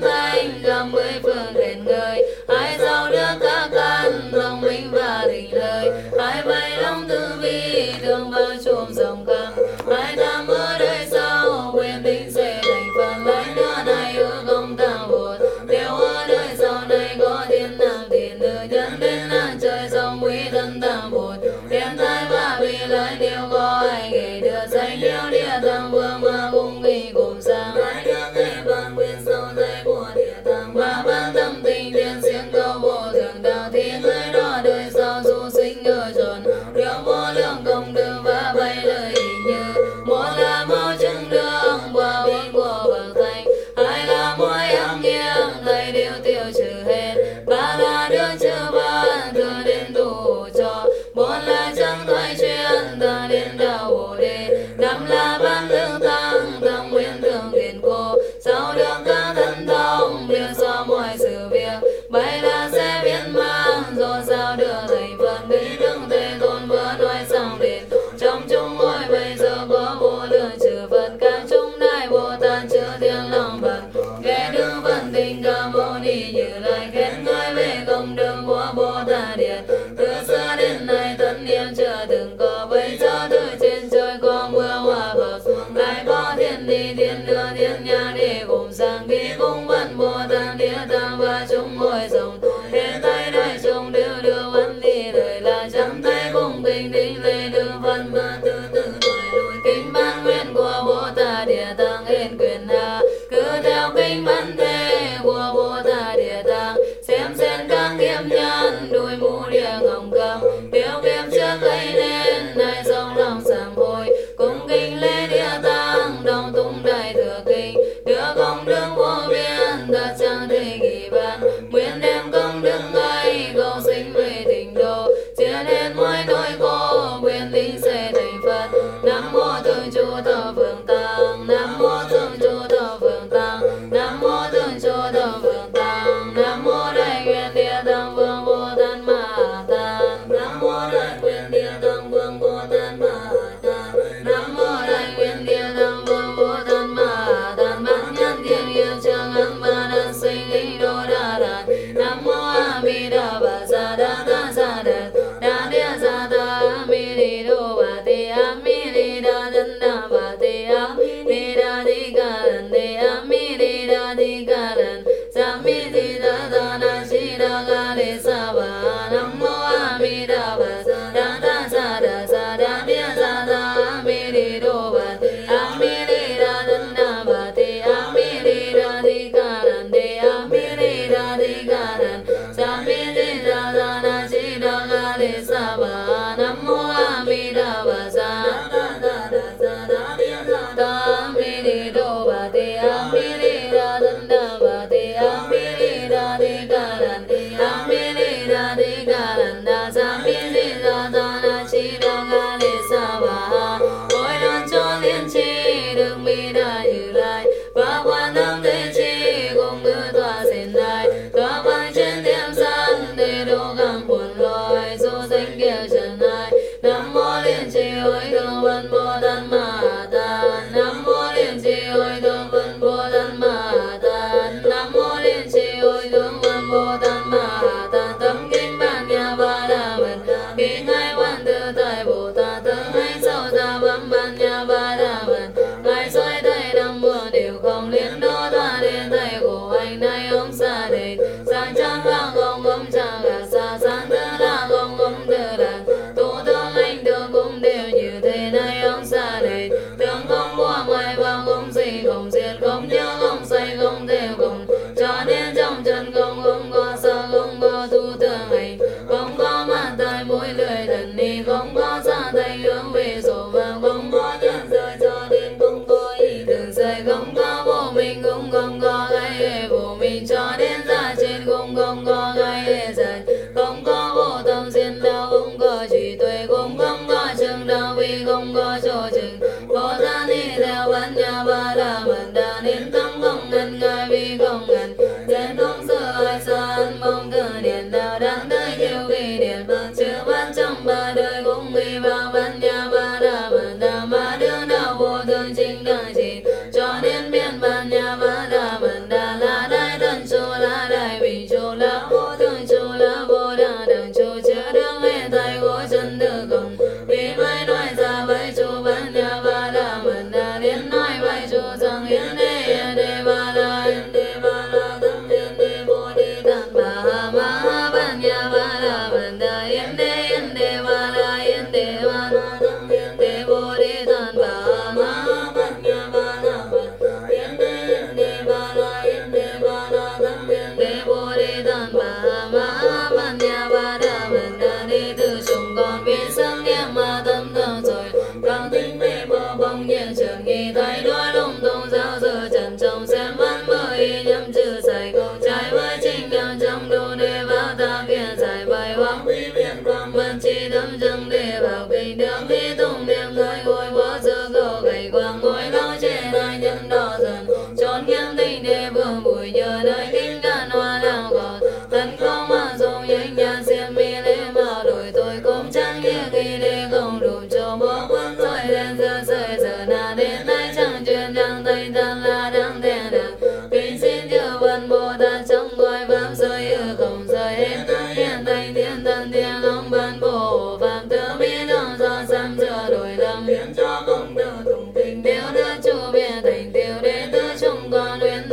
sang kỳ cung văn Bồ Tát địa tạng và chúng ngồi sống hiện tay đại chúng đều đưa văn đi lời là chắp tay cung kính đính lễ đưa văn và từ từ tuổi lùi kinh ban nguyện của Bồ Tát địa tạng hiện quyền hạ cứ theo kinh văn thế của Bồ Tát địa tạng xem xét các kiếp nhân đuôi mũ địa ngọc cầm tiêu kiếp trước gây nên nay sau lòng sám hối cung kính lễ địa tạng đồng tung đại thừa kinh đưa công đức vô biên tất chẳng thể ghi bàn nguyện đem công đức ấy cầu sinh về tịnh độ chia lên mỗi nỗi khổ nguyện linh sẽ thành Phật. Nam mô Thượng Chủ Thọ Phượng Tăng, Nam mô Thượng Chủ Thọ Phượng Tăng, Nam mô Thượng Chủ Thọ Phượng Tăng, Nam mô Đại Nguyện Địa Tạng Vương Bồ Tát Ma Tát, Nam mô Đại Nguyện Địa Tạng Vương Bồ Tát Ma Tát, Nam mô Đại Nguyện Địa Tạng Vương Bồ Tát Ma Tát, Bát Nhân Thiên Hiệp Trường Ấn Và Đan Sinh Linh Đô Đa Đàn, Nam mô A Di Đà Bà Sa Đa Ta Sa Đa Đa Địa Sa Ta A Mi Đi Đô Bà Tê A Mi Đi Đa Dân Đa Bà Tê A Mi Đi Đa Đi Ca Lần Tê A Mi Đi Đa Đi Ca Lần Sa Mi Di Đa Ta Na Chi Đa Ca Lê Sa Bà Nam mô A Mi Đà Bà Sa Đa Ta Sa Đa Sa Đa Địa Sa Ta A Mi Đi Đô Bà Tê A Mi Đi Đa Dân Đa Bà Tê A Mi Đi Đa Đi Ca Lần Tê A Mi Đi Đa Đi Ca Lần Sa Mi Di Đa Ta Na Chi Đa Ca Lê Sa Bà Nam mô A Mi Đà Bà Sa Đa Ta Đa Sa Đa Địa Sa Ta A Mi Đi Đô Bà Tê A Mi Đi Đa Dân Đa Bà Tê A Mi Đi Đa Đi Ca Lần A Mi Đi Đa Đi Ca Lần Đa Sa Mi Di Đa Ta Na Chi Đa Ca Lê Sa Bà mỗi lần cho liên chi được mi đà như lai và quan âm thế chi cùng ngư tọa sen đài các bạn trên thiên san để độ càng buồn loài số danh kia trần ai nam mô liên chi hội thượng văn Bồ Tát Ma Tát nam mô liên chi hội thượng văn Bồ Tát Ma Tát nam mô liên chi hội thượng văn Bồ Tát Ma Tát tâm kinh bản nhà ba la mật kinh hai quan tự tại Bồ Tát thân hay sâu xa bấm bản nhà ba la mật ngài xoay tay năm mưa đều không liên đô ta đến tay của anh này ông xa đây sang trang vang không ông trang gà xa sáng tư là không ông tư là tu thương anh thương cũng đều như thế này ông xa đây thương không qua ngoài và không gì không diệt không nhớ không say không theo không cho nên trong chân không không có sợ không có tu thương anh không có mặt tại mũi lưỡi thần đi không có xa tay hướng về sổ và không có nhân rơi cho nên không có ý tưởng dậy không có vô mình cũng không có ai vô mình cho đến ra trên cũng không có ai dậy không có vô tâm xiên đau không có trí tuệ cũng không có chừng đau vì không có chỗ chừng Bồ Tát đi theo bát nhà ba la mật đa nên tâm không ngần ngại vì không ngần trên không sợ ai san mong cơ điện đạo đáng tới nhiều kỳ điện bậc chưa bắt trong ba đời cũng vì vào bát nhà ba la mật đa mà đương đạo vô thường chính đẳng chỉ cho nên biên bát nhà ba la mật đa là đại thần chủ là đại bình chủ là vô thường chủ là vô đa đẳng chủ chứa đương hệ thay của chân được không vì vậy nói ra vậy chủ bát nhà ba la mật đa đến nói vậy chủ rằng hiến đế hiến đế ba la hiến đế ba la tâm hiến đế vô đi tát bà ma bát nhà ba la mật đa hiến đế hiến đế ba la hiến đế ba la tâm hiến đế vô đi tát bà ma bát nhà ba la mật đa hiến đế hiến đế ba la hiến đế ba la tâm hiến đế vô đi tát bà ma bát nhà ba la mật đa đi từ chúng con biết sớm niệm mà tâm thương rồi càng tinh mê mơ bóng nhiên trường nghi thay đổi lung tung giao giờ trần trông xem vẫn mơ y nhâm trừ sai câu trái với chính cảm trong đồ để vào ta viện giải bài hoang vi viện quang văn chi tâm trong để vào kinh đường đi tung niệm thời ngồi bỏ sơ cầu gầy quang ngồi lâu trên ai nhân đỏ dần trốn nghiêm tình để vương bùi nhờ nơi kinh can hoa lao gọt tấn không mà dùng nhanh nhàn xiêm mi lê mà đổi tôi cũng chẳng nghĩa khi để không đủ cho bó quân rồi đen giờ rời giờ nào đến nay chẳng chuyện đang tay tan là đang thèn được kính xin chư văn Bồ Tát trong gọi pháp giới ở không rời hết hiện thành thiên thần thiên long ban bổ phạm tư bi đồng do sam sửa đổi lầm biến cho công đức tùng kinh đều đưa chủ biện thành tiêu đệ tử chúng con luyện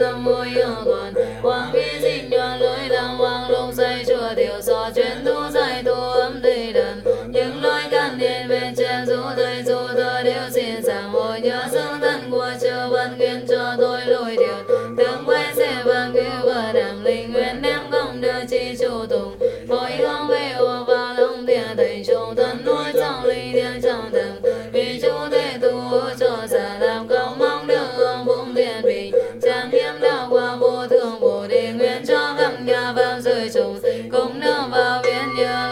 tịnh trang nghiêm đạo quả vô thượng bồ đề nguyện cho khắp nhà pháp giới chúng sinh cùng nương vào viên Như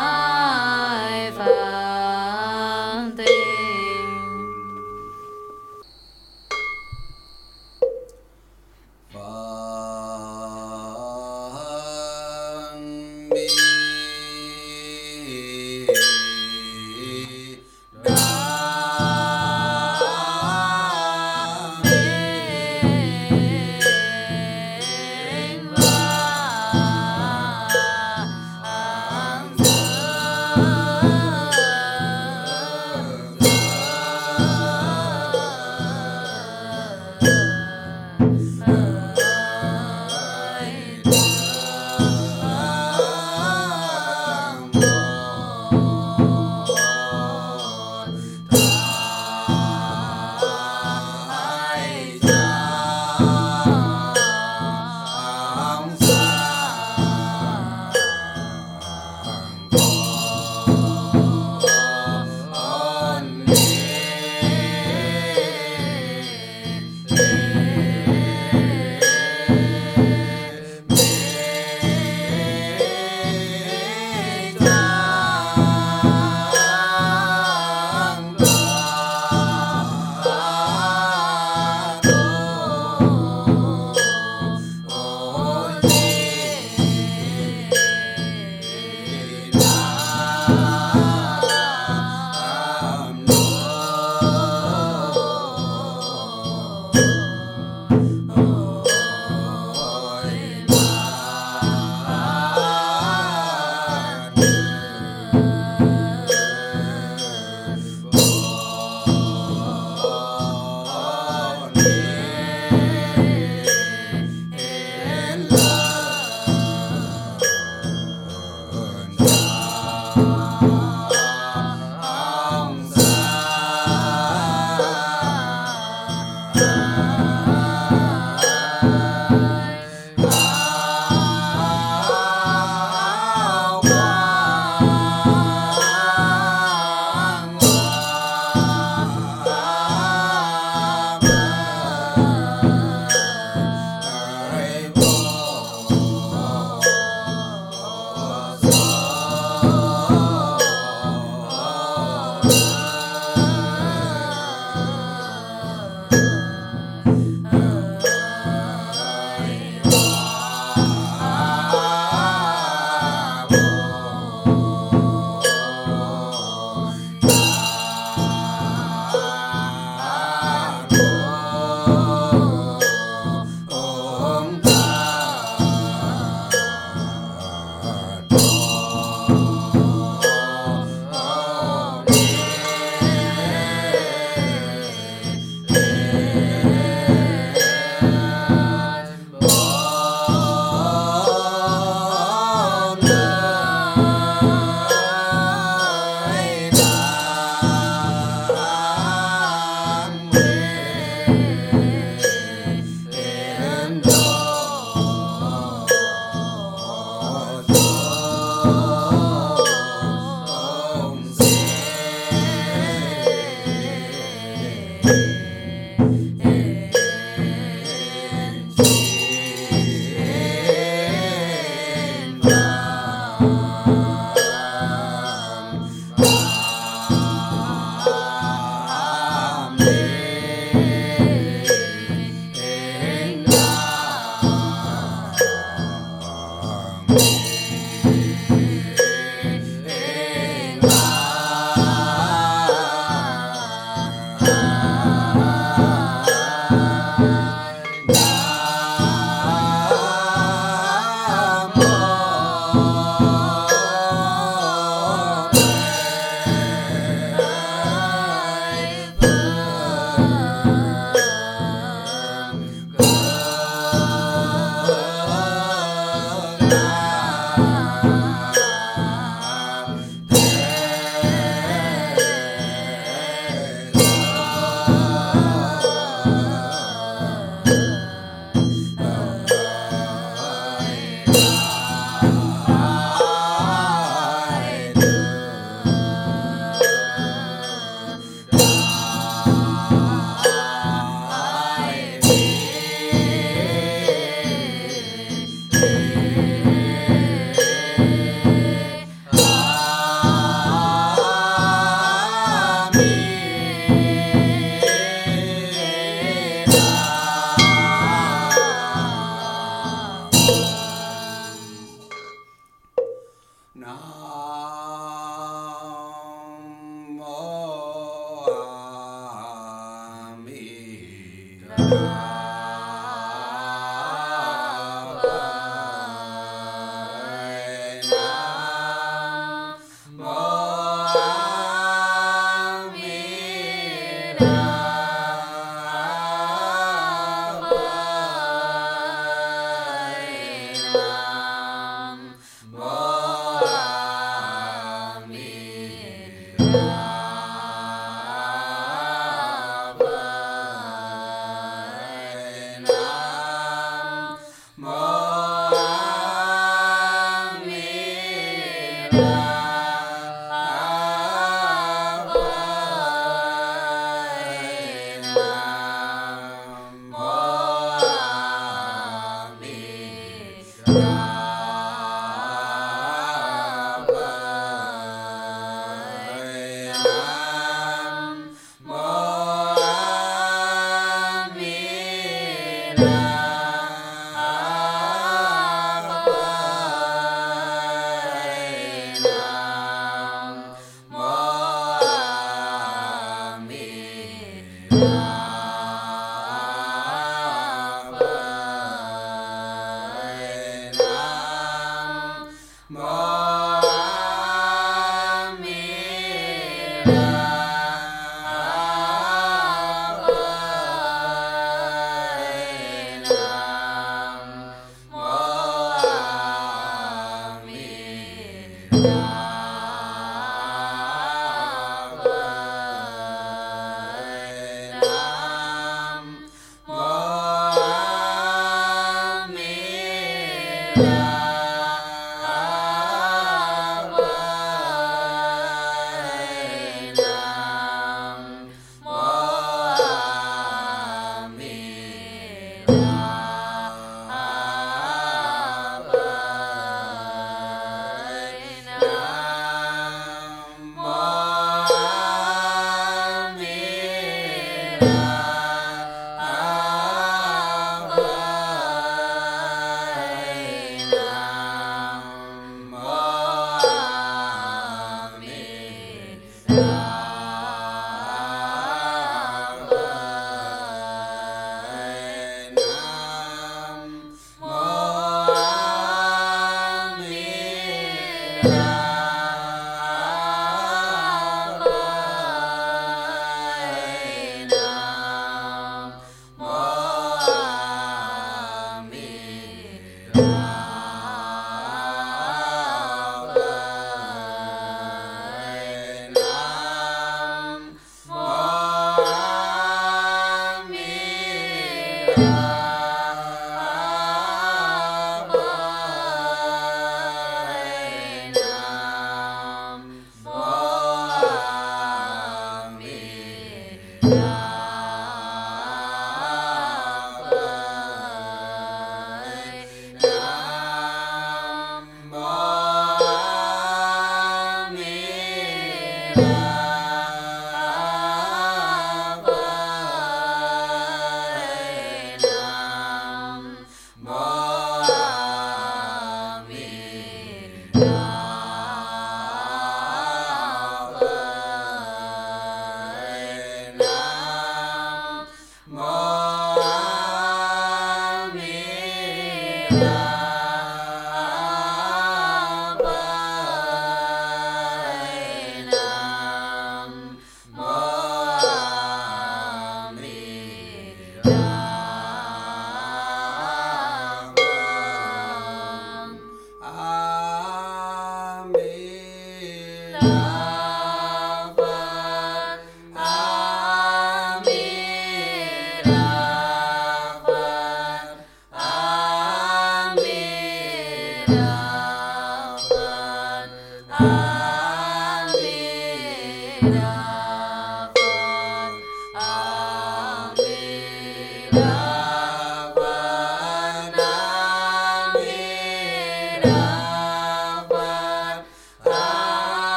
Lai pháp tịnh. Bye.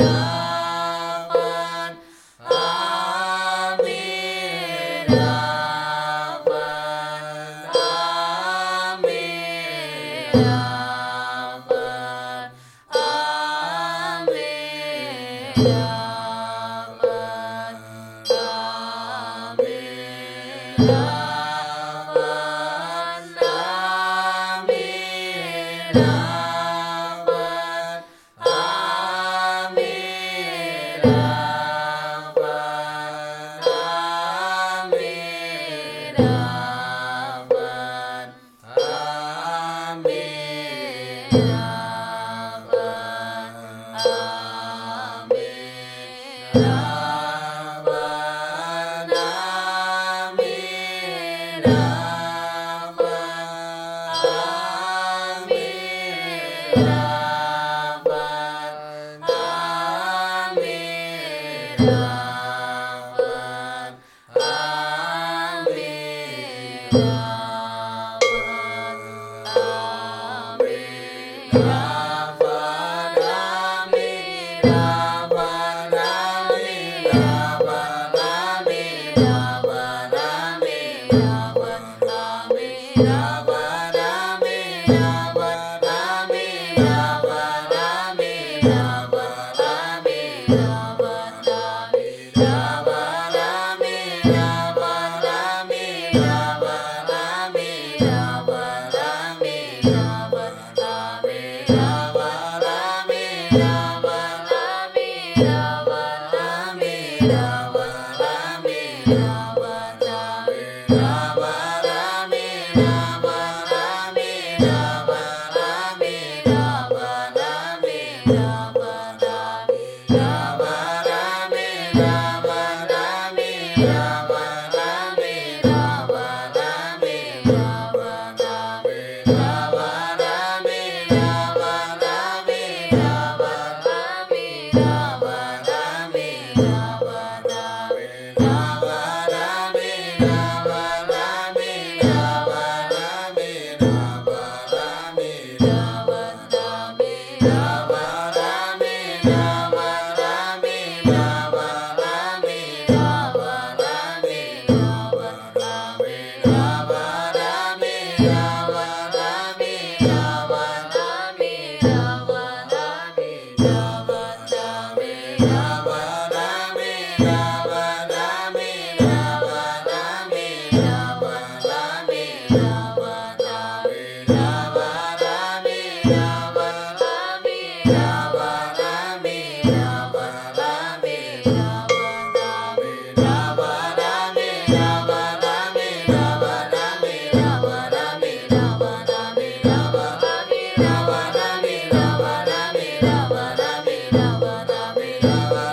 Ra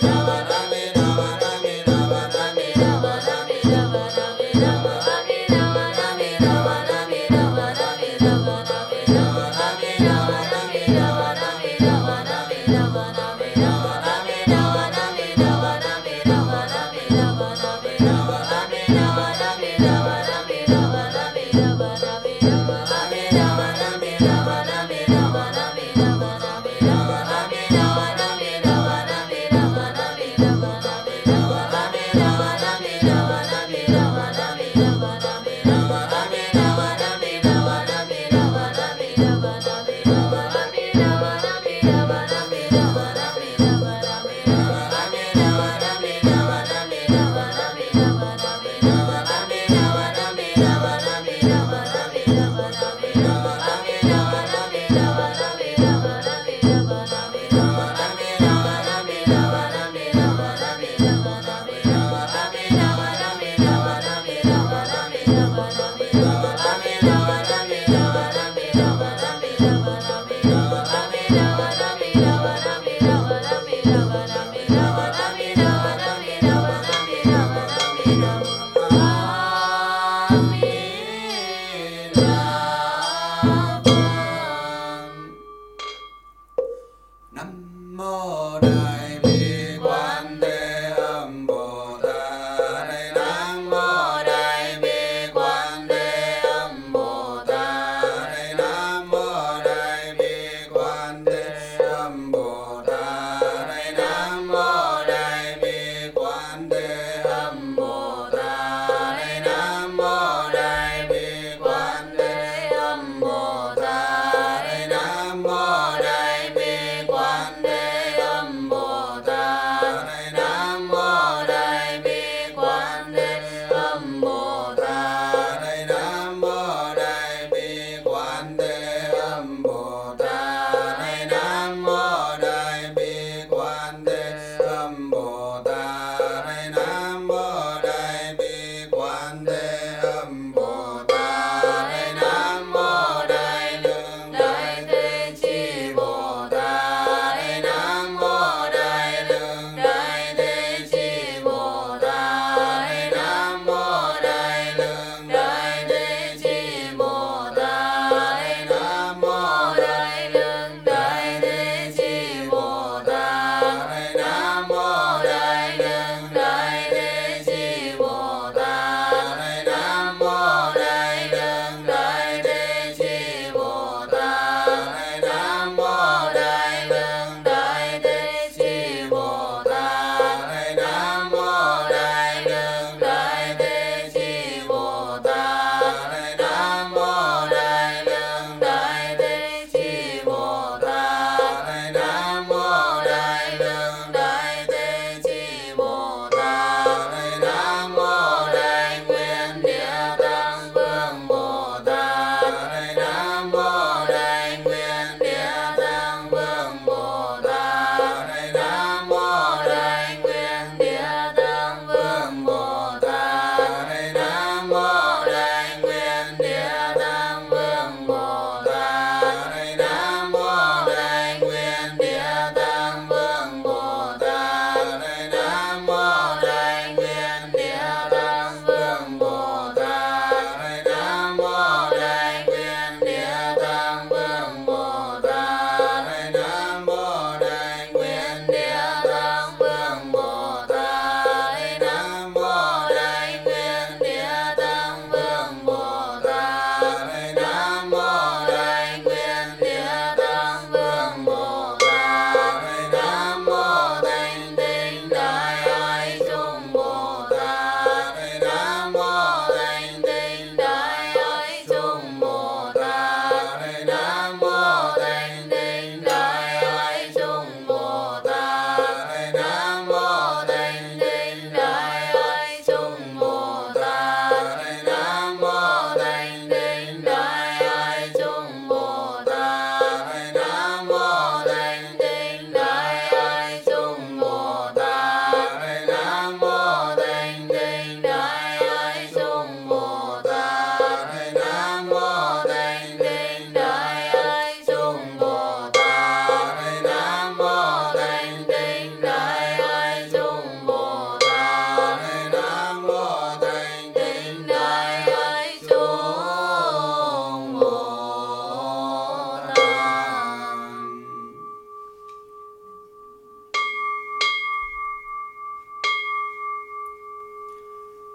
Nami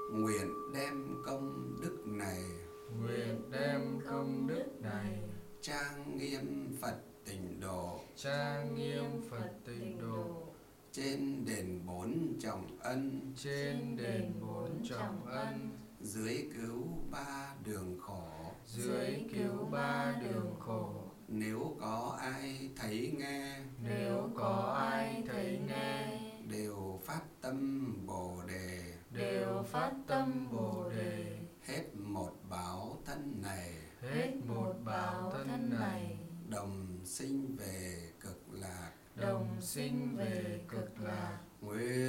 Nguyện đem công đức này, nguyện đem công đức này trang nghiêm Phật tịnh độ, trang nghiêm Phật tịnh độ, trên đền bốn trọng ân, trên đền bốn trọng ân, dưới cứu ba đường khổ, dưới cứu ba đường khổ. Nếu có ai thấy nghe, Nếu có ai thấy nghe, đều phát tâm Bồ đề, đều phát tâm Bồ đề. hết một báo thân này, hết một báo thân này, đồng sinh về cực lạc, đồng sinh về cực lạc. Nguyện